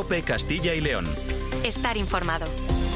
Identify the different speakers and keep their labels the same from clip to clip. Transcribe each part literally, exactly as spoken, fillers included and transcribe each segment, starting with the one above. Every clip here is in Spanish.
Speaker 1: COPE Castilla y León.
Speaker 2: Estar informado.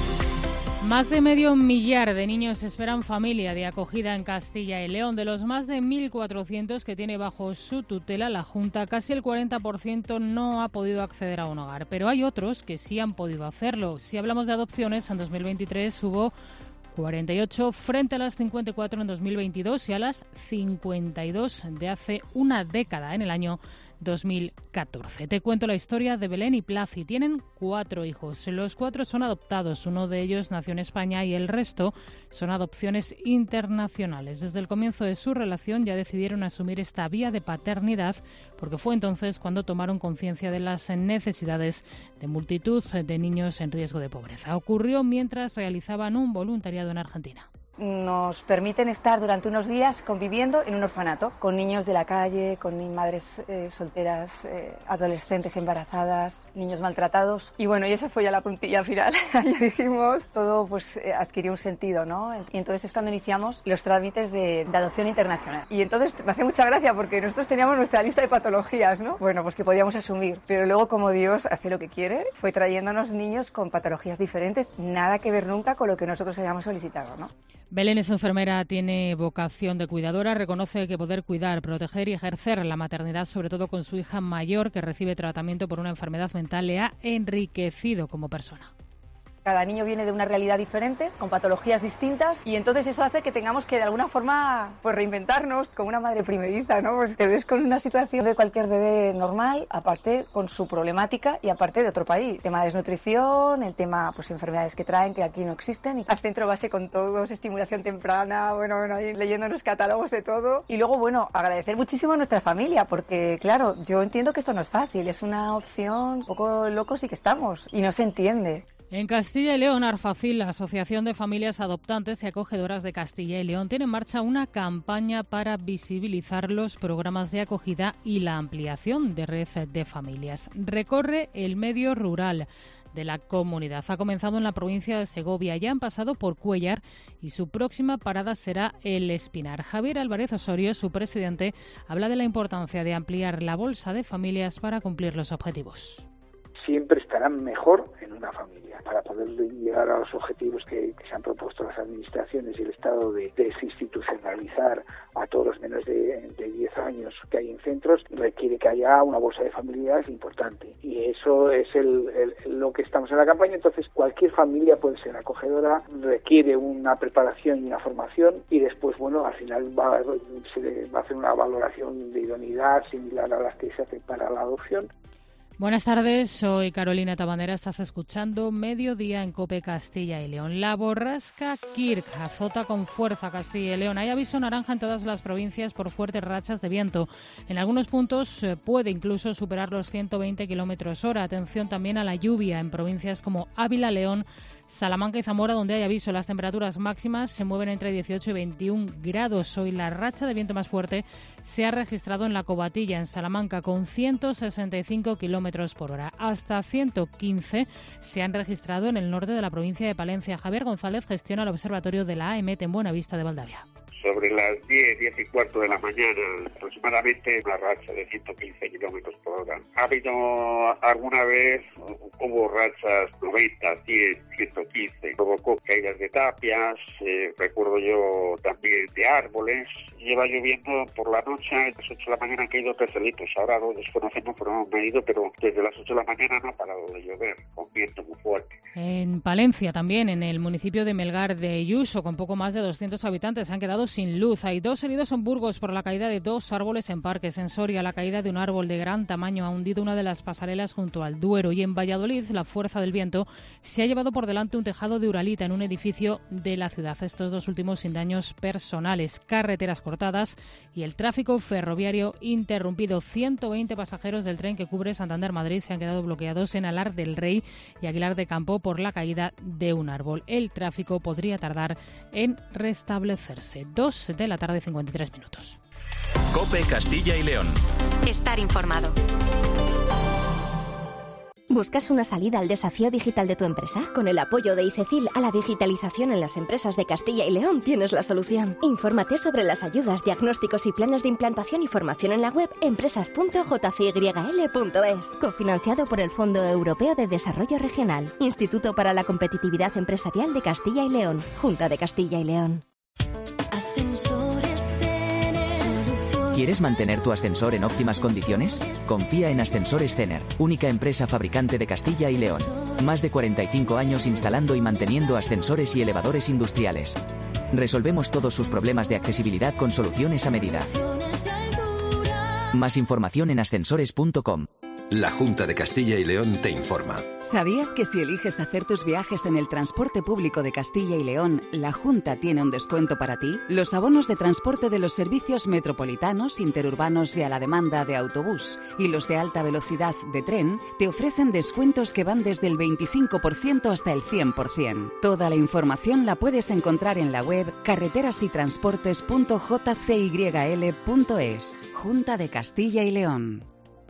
Speaker 3: Más de medio millar de niños esperan familia de acogida en Castilla y León. De los más de mil cuatrocientos que tiene bajo su tutela la Junta, casi el cuarenta por ciento no ha podido acceder a un hogar. Pero hay otros que sí han podido hacerlo. Si hablamos de adopciones, en dos mil veintitrés hubo cuarenta y ocho frente a las cincuenta y cuatro en dos mil veintidós y a las cincuenta y dos de hace una década, en el año dos mil catorce. Te cuento la historia de Belén y Placi. Tienen cuatro hijos. Los cuatro son adoptados. Uno de ellos nació en España y el resto son adopciones internacionales. Desde el comienzo de su relación ya decidieron asumir esta vía de paternidad porque fue entonces cuando tomaron conciencia de las necesidades de multitud de niños en riesgo de pobreza. Ocurrió mientras realizaban un voluntariado en Argentina.
Speaker 4: Nos permiten estar durante unos días conviviendo en un orfanato con niños de la calle, con madres eh, solteras, eh, adolescentes embarazadas, niños maltratados. Y bueno, y esa fue ya la puntilla final. Ya dijimos, todo pues eh, adquirió un sentido, ¿no? Y entonces es cuando iniciamos los trámites de, de adopción internacional. Y entonces me hace mucha gracia porque nosotros teníamos nuestra lista de patologías, ¿no? Bueno, pues que podíamos asumir. Pero luego, como Dios hace lo que quiere, fue trayéndonos niños con patologías diferentes, nada que ver nunca con lo que nosotros habíamos solicitado, ¿no?
Speaker 3: Belén es enfermera, tiene vocación de cuidadora, reconoce que poder cuidar, proteger y ejercer la maternidad, sobre todo con su hija mayor que recibe tratamiento por una enfermedad mental, le ha enriquecido como persona.
Speaker 4: Cada niño viene de una realidad diferente, con patologías distintas, y entonces eso hace que tengamos que de alguna forma pues reinventarnos como una madre primeriza, ¿no? Pues te ves con una situación de cualquier bebé normal, aparte con su problemática y aparte de otro país. El tema de desnutrición, el tema pues enfermedades que traen que aquí no existen, y al centro base con todos, estimulación temprana, bueno, bueno, ahí leyéndonos catálogos de todo. Y luego, bueno, agradecer muchísimo a nuestra familia, porque claro, yo entiendo que esto no es fácil, es una opción un poco locos y que estamos, y no se entiende.
Speaker 3: En Castilla y León, Arfacil, la Asociación de Familias Adoptantes y Acogedoras de Castilla y León, tiene en marcha una campaña para visibilizar los programas de acogida y la ampliación de red de familias. Recorre el medio rural de la comunidad. Ha comenzado en la provincia de Segovia, ya han pasado por Cuéllar y su próxima parada será El Espinar. Javier Álvarez Osorio, su presidente, habla de la importancia de ampliar la bolsa de familias para cumplir los objetivos.
Speaker 5: Siempre estarán mejor en una familia para poder llegar a los objetivos que, que se han propuesto las administraciones y el Estado de desinstitucionalizar a todos los menores de, de diez años que hay en centros. Requiere que haya una bolsa de familias importante y eso es el, el, lo que estamos en la campaña. Entonces cualquier familia puede ser acogedora, requiere una preparación y una formación y después, bueno, al final va, se va a hacer una valoración de idoneidad similar a las que se hace para la adopción.
Speaker 3: Buenas tardes, soy Carolina Tabandera, estás escuchando Mediodía en COPE Castilla y León. La borrasca Kirk azota con fuerza Castilla y León. Hay aviso naranja en todas las provincias por fuertes rachas de viento. En algunos puntos puede incluso superar los ciento veinte kilómetros hora. Atención también a la lluvia en provincias como Ávila, León, Salamanca y Zamora, donde hay aviso. Las temperaturas máximas se mueven entre dieciocho y veintiún grados. Hoy la racha de viento más fuerte se ha registrado en La Covatilla, en Salamanca, con ciento sesenta y cinco kilómetros por hora. Hasta ciento quince se han registrado en el norte de la provincia de Palencia. Javier González gestiona el observatorio de la A E M E T en Buenavista de Valdavia.
Speaker 6: Sobre las diez, diez y cuarto de la mañana, aproximadamente una racha de ciento quince kilómetros por hora. Ha habido alguna vez, hubo rachas noventa, cien, ciento quince. Provocó caídas de tapias, eh, recuerdo yo también de árboles. Lleva lloviendo por la noche, a las ocho de la mañana han caído tres celitos. Ahora lo desconocemos, pero no han medido, pero desde las ocho de la mañana no ha parado de llover, con viento muy fuerte.
Speaker 3: En Palencia también, en el municipio de Melgar de Ayuso, con poco más de doscientos habitantes, se han quedado sin luz. Hay dos heridos en Burgos por la caída de dos árboles en parques. En Soria, la caída de un árbol de gran tamaño ha hundido una de las pasarelas junto al Duero. Y en Valladolid, la fuerza del viento se ha llevado por delante un tejado de uralita en un edificio de la ciudad. Estos dos últimos sin daños personales. Carreteras cortadas y el tráfico ferroviario interrumpido. ciento veinte pasajeros del tren que cubre Santander-Madrid se han quedado bloqueados en Alar del Rey y Aguilar de Campo por la caída de un árbol. El tráfico podría tardar en restablecerse. dos de la tarde, cincuenta y tres minutos.
Speaker 1: COPE Castilla y León.
Speaker 2: Estar informado.
Speaker 1: ¿Buscas una salida al desafío digital de tu empresa? Con el apoyo de ICECIL a la digitalización en las empresas de Castilla y León tienes la solución. Infórmate sobre las ayudas, diagnósticos y planes de implantación y formación en la web empresas punto j c y l punto es. Cofinanciado por el Fondo Europeo de Desarrollo Regional. Instituto para la Competitividad Empresarial de Castilla y León. Junta de Castilla y León.
Speaker 2: ¿Quieres mantener tu ascensor en óptimas condiciones? Confía en Ascensores Cener, única empresa fabricante de Castilla y León. Más de cuarenta y cinco años instalando y manteniendo ascensores y elevadores industriales. Resolvemos todos sus problemas de accesibilidad con soluciones a medida. Más información en ascensores punto com.
Speaker 7: La Junta de Castilla y León te informa.
Speaker 8: ¿Sabías que si eliges hacer tus viajes en el transporte público de Castilla y León, la Junta tiene un descuento para ti? Los abonos de transporte de los servicios metropolitanos, interurbanos y a la demanda de autobús y los de alta velocidad de tren te ofrecen descuentos que van desde el veinticinco por ciento hasta el cien por ciento. Toda la información la puedes encontrar en la web carreteras y transportes punto j c y l punto es. Junta de Castilla y León.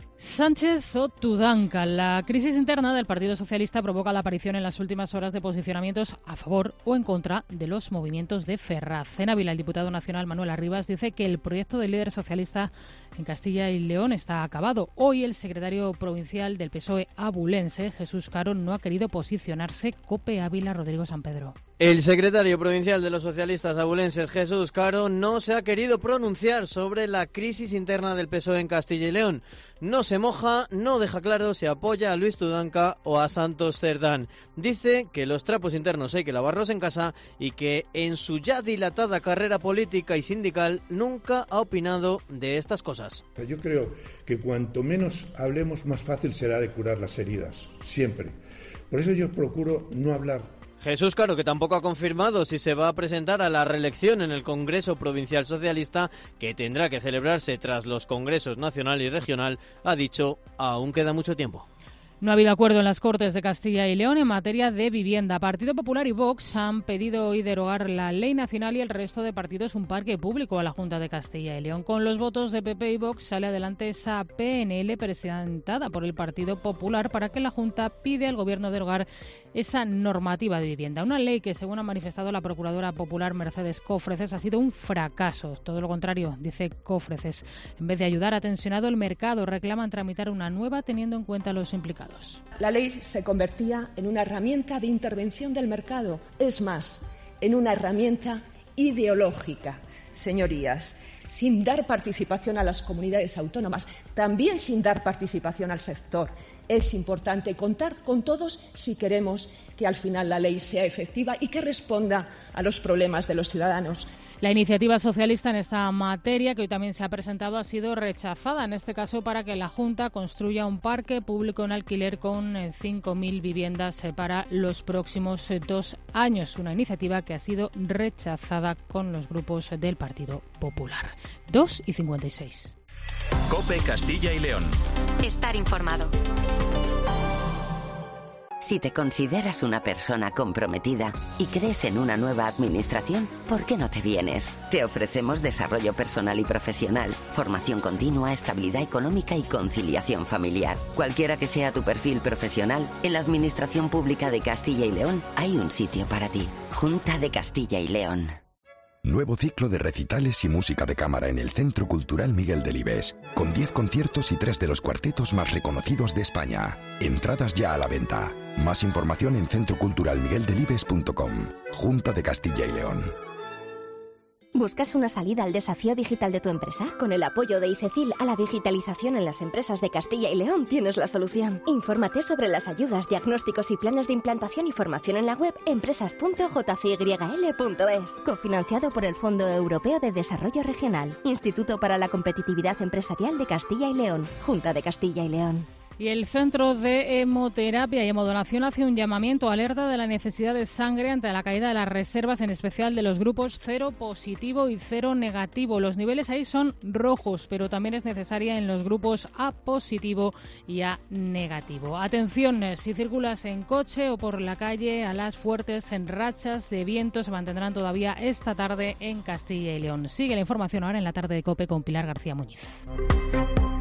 Speaker 3: Sánchez o Tudanca. La crisis interna del Partido Socialista provoca la aparición en las últimas horas de posicionamientos a favor o en contra de los movimientos de Ferraz. En Ávila, el diputado nacional Manuel Arribas dice que el proyecto del líder socialista en Castilla y León está acabado. Hoy el secretario provincial del P S O E abulense, Jesús Caro, no ha querido posicionarse. COPE Ávila, Rodrigo San Pedro.
Speaker 9: El secretario provincial de los socialistas abulenses, Jesús Caro, no se ha querido pronunciar sobre la crisis interna del P S O E en Castilla y León. No se moja, no deja claro si apoya a Luis Tudanca o a Santos Cerdán. Dice que los trapos internos hay que lavarlos en casa y que en su ya dilatada carrera política y sindical nunca ha opinado de estas cosas.
Speaker 10: Yo creo que cuanto menos hablemos, más fácil será de curar las heridas, siempre. Por eso yo procuro no hablar.
Speaker 9: Jesús Caro, que tampoco ha confirmado si se va a presentar a la reelección en el Congreso Provincial Socialista, que tendrá que celebrarse tras los congresos nacional y regional, ha dicho, aún queda mucho tiempo.
Speaker 3: No ha habido acuerdo en las Cortes de Castilla y León en materia de vivienda. Partido Popular y Vox han pedido hoy derogar la ley nacional y el resto de partidos un parque público a la Junta de Castilla y León. Con los votos de P P y Vox sale adelante esa P N L presentada por el Partido Popular para que la Junta pide al Gobierno derogar esa normativa de vivienda. Una ley que, según ha manifestado la Procuradora Popular Mercedes Cofreces, ha sido un fracaso. Todo lo contrario, dice Cofreces. En vez de ayudar, ha tensionado el mercado. Reclaman tramitar una nueva teniendo en cuenta a los implicados.
Speaker 11: La ley se convertía en una herramienta de intervención del mercado, es más, en una herramienta ideológica, señorías, sin dar participación a las comunidades autónomas, también sin dar participación al sector. Es importante contar con todos si queremos que al final la ley sea efectiva y que responda a los problemas de los ciudadanos.
Speaker 3: La iniciativa socialista en esta materia, que hoy también se ha presentado, ha sido rechazada, en este caso para que la Junta construya un parque público en alquiler con cinco mil viviendas para los próximos dos años. Una iniciativa que ha sido rechazada con los grupos del Partido Popular. dos y cincuenta y seis.
Speaker 7: COPE Castilla y León.
Speaker 12: Estar informado.
Speaker 13: Si te consideras una persona comprometida y crees en una nueva administración, ¿por qué no te vienes? Te ofrecemos desarrollo personal y profesional, formación continua, estabilidad económica y conciliación familiar. Cualquiera que sea tu perfil profesional, en la Administración Pública de Castilla y León hay un sitio para ti. Junta de Castilla y León.
Speaker 14: Nuevo ciclo de recitales y música de cámara en el Centro Cultural Miguel Delibes, con diez conciertos y tres de los cuartetos más reconocidos de España. Entradas ya a la venta. Más información en centro cultural miguel delibes punto com. Junta de Castilla y León.
Speaker 1: ¿Buscas una salida al desafío digital de tu empresa? Con el apoyo de ICECIL a la digitalización en las empresas de Castilla y León tienes la solución. Infórmate sobre las ayudas, diagnósticos y planes de implantación y formación en la web empresas punto j c y l punto es. Cofinanciado por el Fondo Europeo de Desarrollo Regional. Instituto para la Competitividad Empresarial de Castilla y León. Junta de Castilla y León.
Speaker 3: Y el Centro de Hemoterapia y Hemodonación hace un llamamiento, alerta de la necesidad de sangre ante la caída de las reservas, en especial de los grupos cero positivo y cero negativo. Los niveles ahí son rojos, pero también es necesaria en los grupos A positivo y A negativo. Atención, si circulas en coche o por la calle, a las fuertes rachas de viento se mantendrán todavía esta tarde en Castilla y León. Sigue la información ahora en la tarde de COPE con Pilar García Muñiz.